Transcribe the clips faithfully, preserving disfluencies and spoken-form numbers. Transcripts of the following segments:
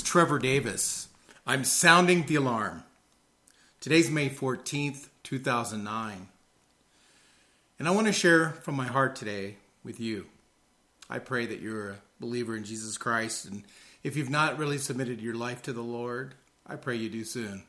Trevor Davis. I'm sounding the alarm. Today's May fourteenth, two thousand nine. And I want to share from my heart today with you. I pray that you're a believer in Jesus Christ. And if you've not really submitted your life to the Lord, I pray you do soon.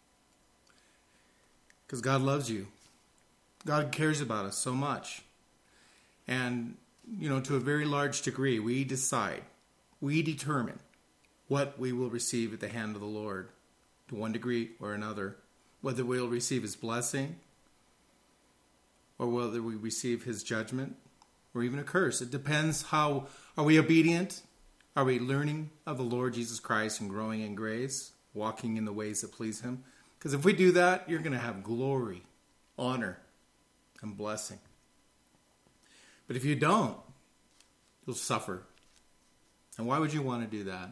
Because God loves you. God cares about us so much. And, you know, to a very large degree, we decide, we determine what we will receive at the hand of the Lord, to one degree or another. Whether we'll receive His blessing, or whether we receive His judgment, or even a curse. It depends how, are we obedient? Are we learning of the Lord Jesus Christ and growing in grace, walking in the ways that please Him? Because if we do that, you're going to have glory, honor, and blessing. But if you don't, you'll suffer. And why would you want to do that?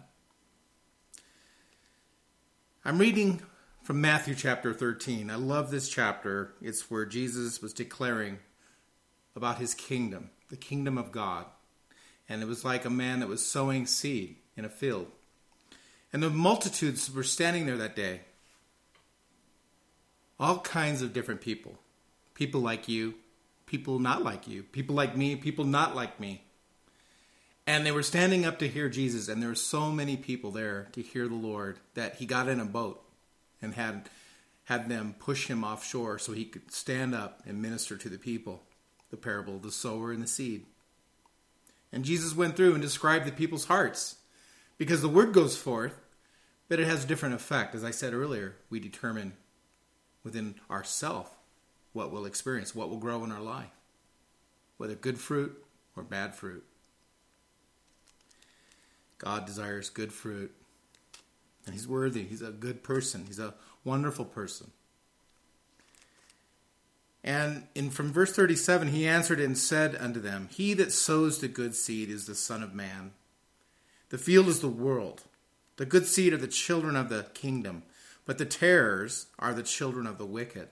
I'm reading from Matthew chapter thirteen. I love this chapter. It's where Jesus was declaring about His kingdom, the kingdom of God. And it was like a man that was sowing seed in a field. And the multitudes were standing there that day. All kinds of different people. People like you, people not like you, people like me, people not like me. And they were standing up to hear Jesus, and there were so many people there to hear the Lord that He got in a boat and had had them push Him offshore so He could stand up and minister to the people. The parable of the sower and the seed. And Jesus went through and described the people's hearts, because the word goes forth, but it has a different effect. As I said earlier, we determine within ourselves what we'll experience, what will grow in our life, whether good fruit or bad fruit. God desires good fruit. And He's worthy. He's a good person. He's a wonderful person. And in from verse thirty-seven, He answered and said unto them, He that sows the good seed is the Son of Man. The field is the world. The good seed are the children of the kingdom, but the tares are the children of the wicked.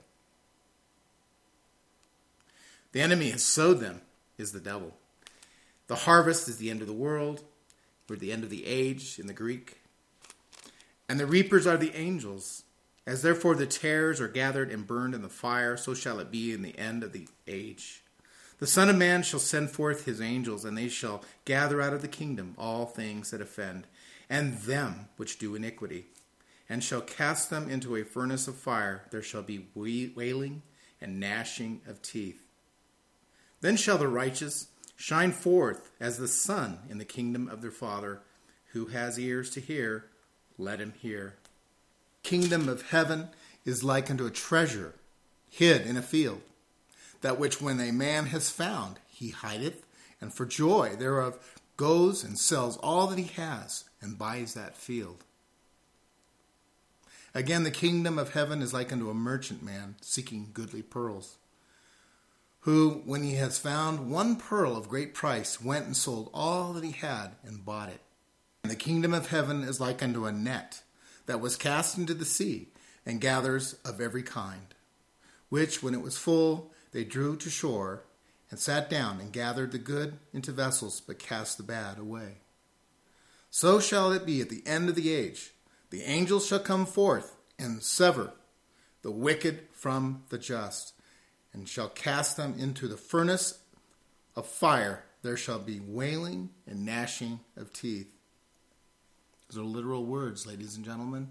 The enemy has sowed them, is the devil. The harvest is the end of the world, or the end of the age in the Greek. And the reapers are the angels. As therefore the tares are gathered and burned in the fire, so shall it be in the end of the age. The Son of Man shall send forth His angels, and they shall gather out of the kingdom all things that offend, and them which do iniquity, and shall cast them into a furnace of fire. There shall be wailing and gnashing of teeth. Then shall the righteous shine forth as the sun in the kingdom of their Father. Who has ears to hear, let him hear. Kingdom of heaven is like unto a treasure hid in a field, that which when a man has found, he hideth, and for joy thereof goes and sells all that he has, and buys that field. Again, the kingdom of heaven is like unto a merchant man seeking goodly pearls, who, when he has found one pearl of great price, went and sold all that he had and bought it. And the kingdom of heaven is like unto a net that was cast into the sea, and gathers of every kind, which, when it was full, they drew to shore, and sat down, and gathered the good into vessels, but cast the bad away. So shall it be at the end of the age. The angels shall come forth, and sever the wicked from the just, and shall cast them into the furnace of fire. There shall be wailing and gnashing of teeth. Those are literal words, ladies and gentlemen.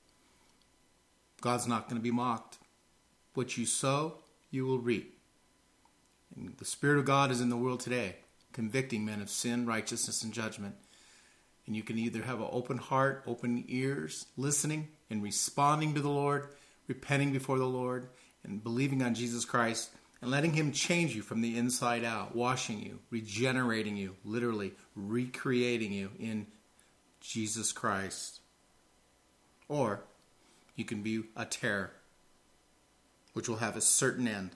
God's not going to be mocked. What you sow, you will reap. And the Spirit of God is in the world today, convicting men of sin, righteousness, and judgment. And you can either have an open heart, open ears, listening and responding to the Lord, repenting before the Lord, and believing on Jesus Christ, and letting Him change you from the inside out, washing you, regenerating you, literally recreating you in Jesus Christ. Or you can be a tare, which will have a certain end.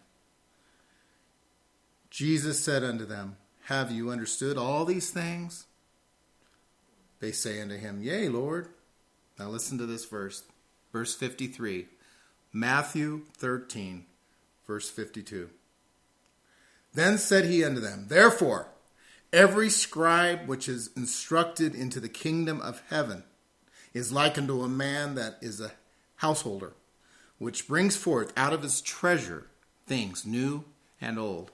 Jesus said unto them, Have you understood all these things? They say unto Him, Yea, Lord. Now listen to this verse. Verse fifty-three. Matthew thirteen, verse fifty-two. Then said He unto them, Therefore, every scribe which is instructed into the kingdom of heaven is like unto a man that is a householder, which brings forth out of his treasure things new and old.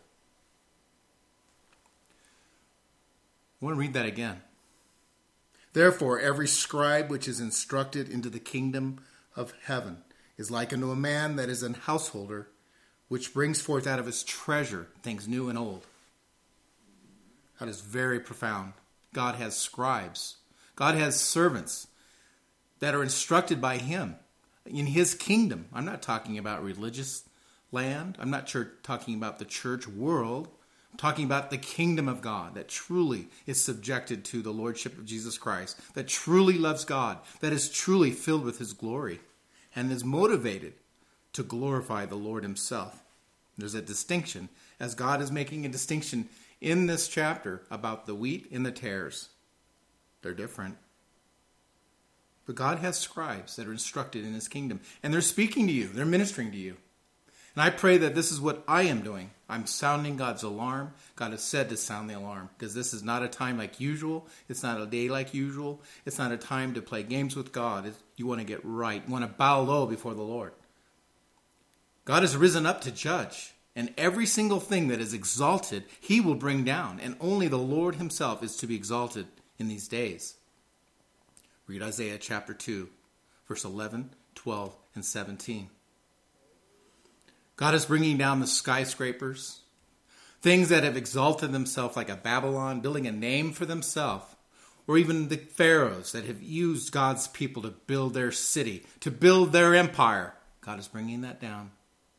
I want to read that again. Therefore, every scribe which is instructed into the kingdom of heaven is like unto a man that is an householder, which brings forth out of his treasure things new and old. That is very profound. God has scribes. God has servants that are instructed by him in his kingdom. I'm not talking about religious land. I'm not sure, talking about the church world. I'm talking about the kingdom of God that truly is subjected to the lordship of Jesus Christ, that truly loves God, that is truly filled with his glory, and is motivated to glorify the Lord himself. There's a distinction, as God is making a distinction in this chapter about the wheat and the tares. They're different. But God has scribes that are instructed in his kingdom, and they're speaking to you. They're ministering to you. And I pray that this is what I am doing. I'm sounding God's alarm. God has said to sound the alarm, because this is not a time like usual. It's not a day like usual. It's not a time to play games with God. It's, you want to get right. You want to bow low before the Lord. God has risen up to judge, and every single thing that is exalted, he will bring down, and only the Lord himself is to be exalted in these days. Read Isaiah chapter two, verse eleven, twelve, and seventeen. God is bringing down the skyscrapers, things that have exalted themselves like a Babylon, building a name for themselves, or even the pharaohs that have used God's people to build their city, to build their empire. God is bringing that down.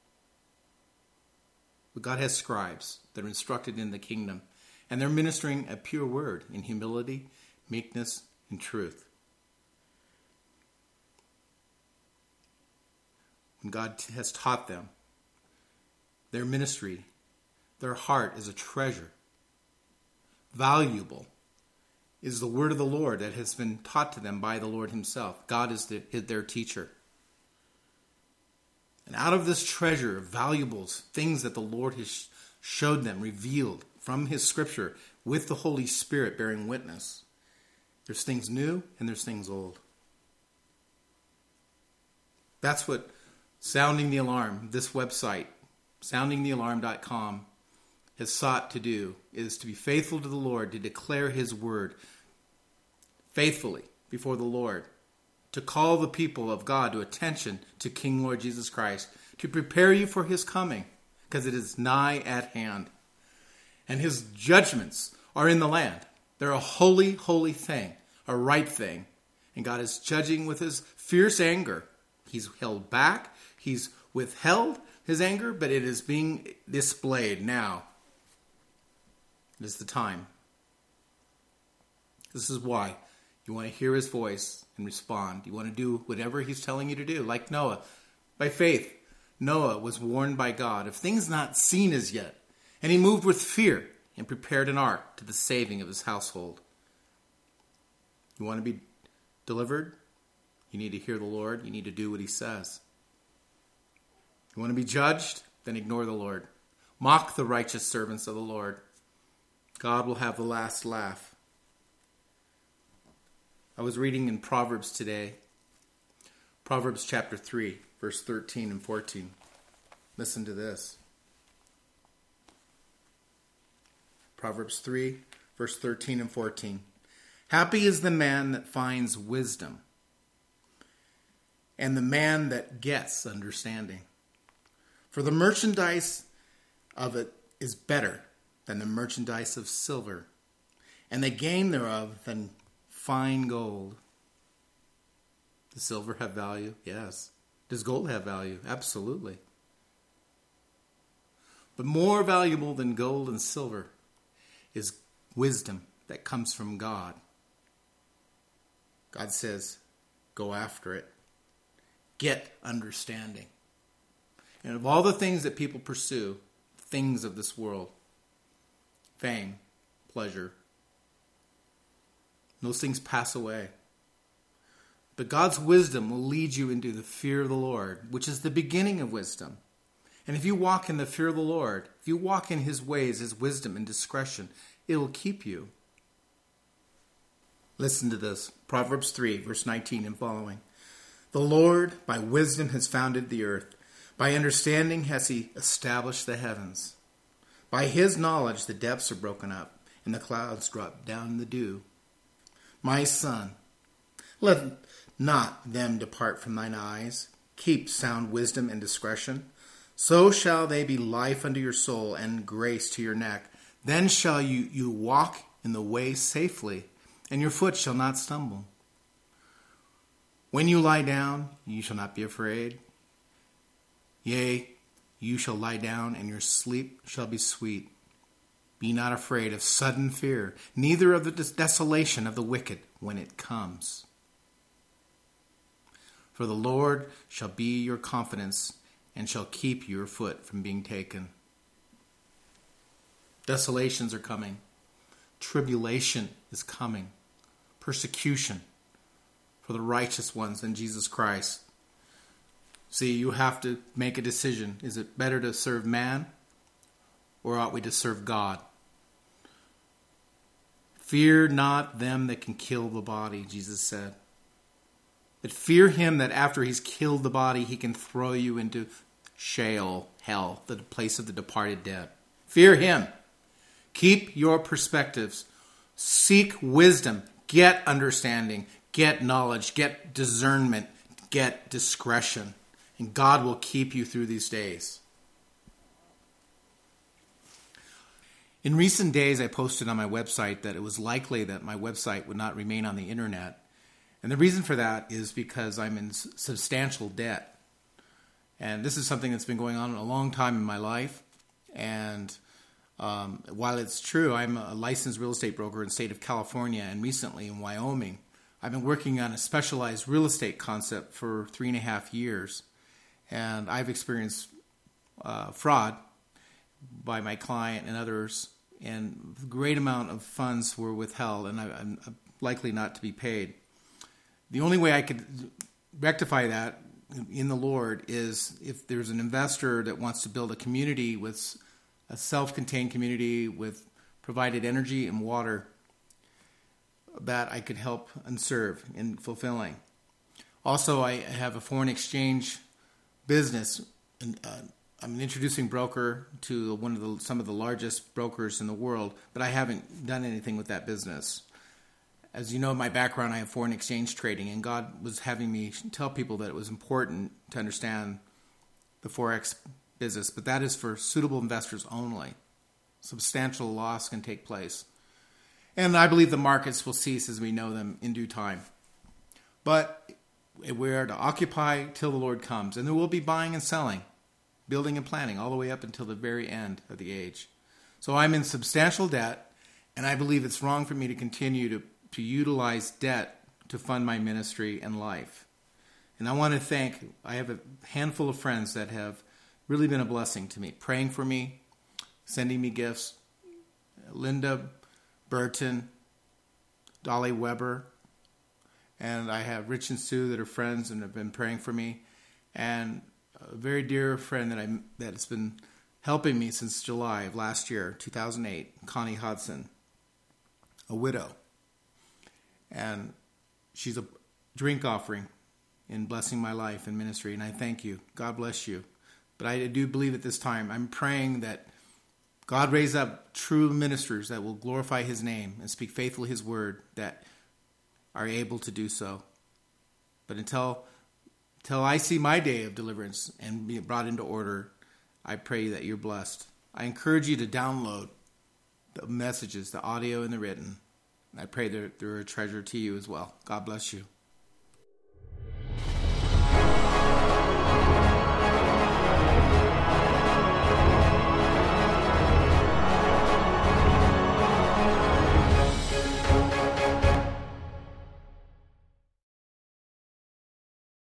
But God has scribes that are instructed in the kingdom, and they're ministering a pure word in humility, meekness, and truth. When God has taught them, their ministry, their heart is a treasure. Valuable is the word of the Lord that has been taught to them by the Lord himself. God is the, their teacher. And out of this treasure of valuables, things that the Lord has showed them, revealed from his scripture with the Holy Spirit bearing witness, there's things new and there's things old. That's what Sounding the Alarm, this website, sounding the alarm dot com, has sought to do, is to be faithful to the Lord, to declare his word faithfully before the Lord, to call the people of God to attention to King Lord Jesus Christ, to prepare you for his coming, because it is nigh at hand. And his judgments are in the land. They're a holy, holy thing, a right thing. And God is judging with his fierce anger. He's held back. He's withheld his anger, but it is being displayed now. It is the time. This is why you want to hear his voice and respond. You want to do whatever he's telling you to do. Like Noah, by faith, Noah was warned by God of things not seen as yet, and he moved with fear and prepared an ark to the saving of his household. You want to be delivered? You need to hear the Lord. You need to do what he says. You want to be judged? Then ignore the Lord. Mock the righteous servants of the Lord. God will have the last laugh. I was reading in Proverbs today. Proverbs chapter three, verse thirteen and fourteen. Listen to this. Proverbs three, verse thirteen and fourteen. Happy is the man that finds wisdom, and the man that gets understanding. For the merchandise of it is better than the merchandise of silver, and the gain thereof than fine gold. Does silver have value? Yes. Does gold have value? Absolutely. But more valuable than gold and silver is wisdom that comes from God. God says, go after it. Get understanding. And of all the things that people pursue, things of this world, fame, pleasure, those things pass away. But God's wisdom will lead you into the fear of the Lord, which is the beginning of wisdom. And if you walk in the fear of the Lord, if you walk in his ways, his wisdom and discretion, it will keep you. Listen to this. Proverbs three, verse nineteen and following. The Lord by wisdom has founded the earth. By understanding has he established the heavens. By his knowledge the depths are broken up, and the clouds drop down the dew. My son, let not them depart from thine eyes. Keep sound wisdom and discretion. So shall they be life unto your soul and grace to your neck. Then shall you, you walk in the way safely, and your foot shall not stumble. When you lie down, you shall not be afraid. Yea, you shall lie down, and your sleep shall be sweet. Be not afraid of sudden fear, neither of the desolation of the wicked when it comes. For the Lord shall be your confidence, and shall keep your foot from being taken. Desolations are coming. Tribulation is coming. Persecution for the righteous ones in Jesus Christ. See, you have to make a decision. Is it better to serve man, or ought we to serve God? Fear not them that can kill the body, Jesus said. But fear him that after he's killed the body, he can throw you into Sheol, hell, the place of the departed dead. Fear him. Keep your perspectives. Seek wisdom. Get understanding. Get knowledge. Get discernment. Get discretion. And God will keep you through these days. In recent days, I posted on my website that it was likely that my website would not remain on the internet. And the reason for that is because I'm in substantial debt. And this is something that's been going on a long time in my life. And um, while it's true, I'm a licensed real estate broker in the state of California and recently in Wyoming. I've been working on a specialized real estate concept for three and a half years. And I've experienced uh, fraud by my client and others. And a great amount of funds were withheld, and I, I'm likely not to be paid. The only way I could rectify that in the Lord is if there's an investor that wants to build a community with a self-contained community with provided energy and water that I could help and serve in fulfilling. Also, I have a foreign exchange business. And, uh, I'm an introducing broker to one of the, some of the largest brokers in the world, but I haven't done anything with that business. As you know, my background, I have foreign exchange trading, and God was having me tell people that it was important to understand the Forex business, but that is for suitable investors only. Substantial loss can take place. And I believe the markets will cease as we know them in due time. But we are to occupy till the Lord comes, and there will be buying and selling, building and planning, all the way up until the very end of the age. So I'm in substantial debt, and I believe it's wrong for me to continue to to utilize debt to fund my ministry and life. And I want to thank, I have a handful of friends that have really been a blessing to me, praying for me, sending me gifts. Linda Burton, Dolly Weber, and I have Rich and Sue that are friends and have been praying for me. And a very dear friend that I that's been helping me since July of last year, two thousand eight, Connie Hodson, a widow. And she's a drink offering in blessing my life and ministry. And I thank you. God bless you. But I do believe at this time, I'm praying that God raise up true ministers that will glorify his name and speak faithfully his word, that are able to do so. But until, until I see my day of deliverance and be brought into order, I pray that you're blessed. I encourage you to download the messages, the audio and the written. I pray that they're a treasure to you as well. God bless you.